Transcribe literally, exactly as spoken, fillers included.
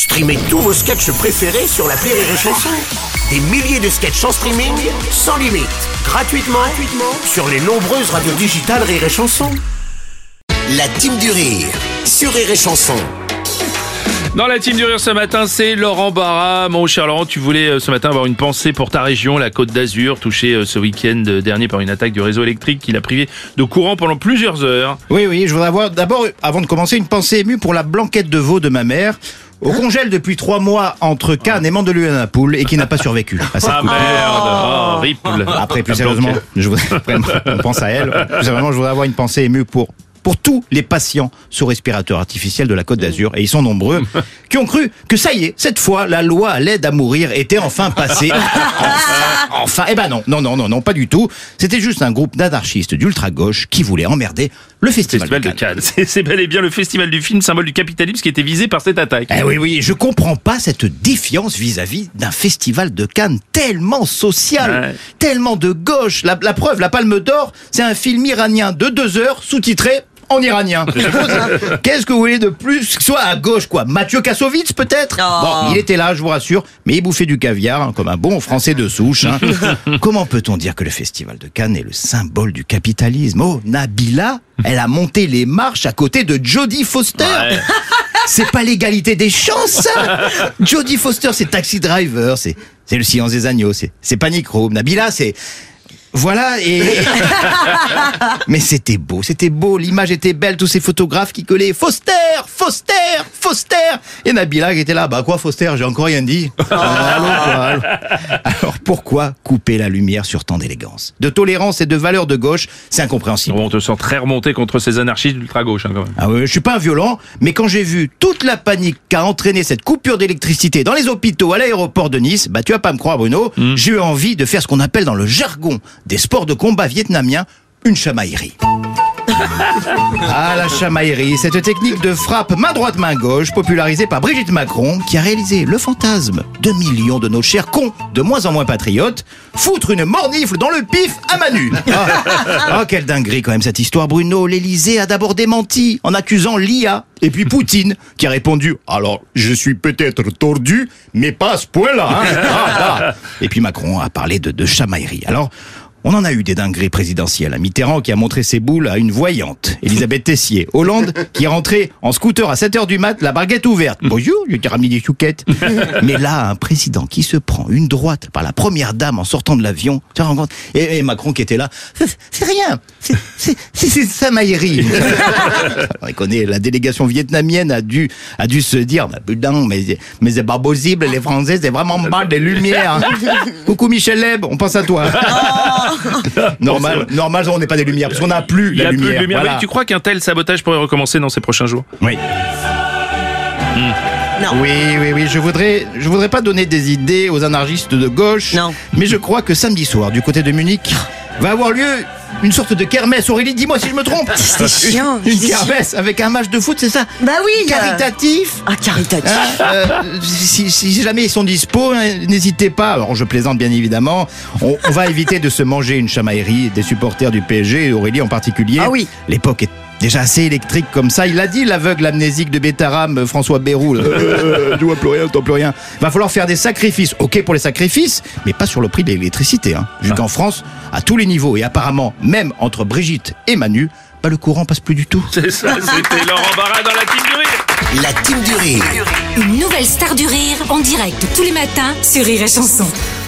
Streamez tous vos sketchs préférés sur l'appli Rire et Chanson. Des milliers de sketchs en streaming, sans limite, gratuitement, gratuitement sur les nombreuses radios digitales Rire et Chanson. La Team du Rire, sur Rire et Chanson. Dans la Team du Rire ce matin, c'est Laurent Barra. Mon cher Laurent, tu voulais euh, ce matin avoir une pensée pour ta région, la Côte d'Azur, touchée euh, ce week-end dernier par une attaque du réseau électrique qui l'a privé de courant pendant plusieurs heures. Oui, oui, je voudrais avoir d'abord, avant de commencer, une pensée émue pour la blanquette de veau de ma mère, au congèle depuis trois mois entre Cannes et Mandelieu-la-Napoule et qui n'a pas survécu. À cette Ah coupure. merde, oh, ripple. Après, plus La sérieusement, blanquette. je voudrais, après, on pense à elle. Plus sérieusement, je voudrais avoir une pensée émue pour pour tous les patients sous respirateur artificiel de la Côte d'Azur, et ils sont nombreux, qui ont cru que ça y est, cette fois, la loi à l'aide à mourir était enfin passée. Enfin, enfin, eh ben non, non, non, non, non, pas du tout. C'était juste un groupe d'anarchistes d'ultra-gauche qui voulait emmerder le festival, Festival de Cannes. C'est, c'est bel et bien le festival du film, symbole du capitalisme, qui était visé par cette attaque. Eh oui, oui, je comprends pas cette défiance vis-à-vis d'un festival de Cannes tellement social, Ouais. tellement de gauche. La, la preuve, la Palme d'Or, c'est un film iranien de deux heures, sous-titré en iranien. Je suppose, hein. Qu'est-ce que vous voulez de plus? Soit à gauche, quoi. Mathieu Kassovitz, peut-être? Oh. Bon, il était là, je vous rassure, mais il bouffait du caviar, hein, comme un bon Français de souche. Hein. Comment peut-on dire que le festival de Cannes est le symbole du capitalisme? Oh, Nabila, elle a monté les marches à côté de Jodie Foster. Ouais. C'est pas l'égalité des chances, ça. Jodie Foster, c'est Taxi Driver, c'est c'est le silence des agneaux, c'est c'est Panic Room. Nabila, c'est voilà, et... Mais c'était beau, c'était beau, l'image était belle, tous ces photographes qui collaient Foster, Foster, Foster. Et Nabila qui était là, bah quoi Foster, j'ai encore rien dit. Ah, allô, quoi, allô. Alors pourquoi couper la lumière sur tant d'élégance, de tolérance et de valeurs de gauche? C'est incompréhensible. Bon, on te sent très remonté contre ces anarchistes d'ultra-gauche, hein, quand même. Ah ouais, je suis pas un violent, mais quand j'ai vu toute la panique qu'a entraîné cette coupure d'électricité dans les hôpitaux, à l'aéroport de Nice, bah tu vas pas me croire Bruno, Mm. j'ai eu envie de faire ce qu'on appelle dans le jargon des sports de combat vietnamiens, une chamaillerie. Ah, la chamaillerie, cette technique de frappe main droite main gauche popularisée par Brigitte Macron qui a réalisé le fantasme de millions de nos chers cons de moins en moins patriotes, foutre une mornifle dans le pif à Manu. Ah, oh, quelle dinguerie quand même cette histoire Bruno. L'Élysée a d'abord démenti en accusant l'I A et puis Poutine qui a répondu « Alors, je suis peut-être tordu, mais pas à ce point-là. Hein. Ah, ah. » Et puis Macron a parlé de, de chamaillerie. Alors, on en a eu des dingueries présidentielles. Mitterrand qui a montré ses boules à une voyante. Elisabeth Tessier. Hollande qui est rentré en scooter à sept heures du mat, la baguette ouverte. Bonjour, je t'ai ramené des chouquettes. Mais là, un président qui se prend une droite par la première dame en sortant de l'avion. Tu te rends compte? Et, et Macron qui était là. C'est, c'est rien. C'est, c'est, c'est, c'est chamaillerie. On connaît, la délégation vietnamienne a dû, a dû se dire, bah, putain, mais, mais c'est pas possible, les Français, c'est vraiment mal des lumières. Coucou Michel Leb, on pense à toi. Normal, normal, on n'est pas des lumières, parce qu'on n'a plus Il y la a lumière. plus de lumière. Voilà. Mais tu crois qu'un tel sabotage pourrait recommencer dans ces prochains jours? Oui. Non. Oui, oui, oui. Je voudrais, je voudrais pas donner des idées aux anarchistes de gauche. Non. Mais je crois que samedi soir, du côté de Munich, va avoir lieu une sorte de kermesse. Aurélie, dis-moi si je me trompe. C'est chiant. Une c'est kermesse avec un match de foot, c'est ça? Bah oui. Caritatif. Ah, caritatif. Hein, euh, si, si jamais ils sont dispo, hein, n'hésitez pas. Alors je plaisante bien évidemment. On, on va éviter de se manger une chamaillerie des supporters du P S G, et Aurélie en particulier. Ah oui. L'époque est déjà assez électrique comme ça. Il l'a dit, l'aveugle amnésique de Bétarame, François Bayrou. Euh, je vois plus rien, j'entends plus rien. Va falloir faire des sacrifices. Ok pour les sacrifices, mais pas sur le prix de l'électricité. Hein. Vu Ah. qu'en France, à tous les niveaux, et apparemment même entre Brigitte et Manu, bah, le courant passe plus du tout. C'est ça, c'était Laurent Barra dans la Team du Rire. La Team du Rire. Une nouvelle star du rire en direct tous les matins sur Rire et Chanson.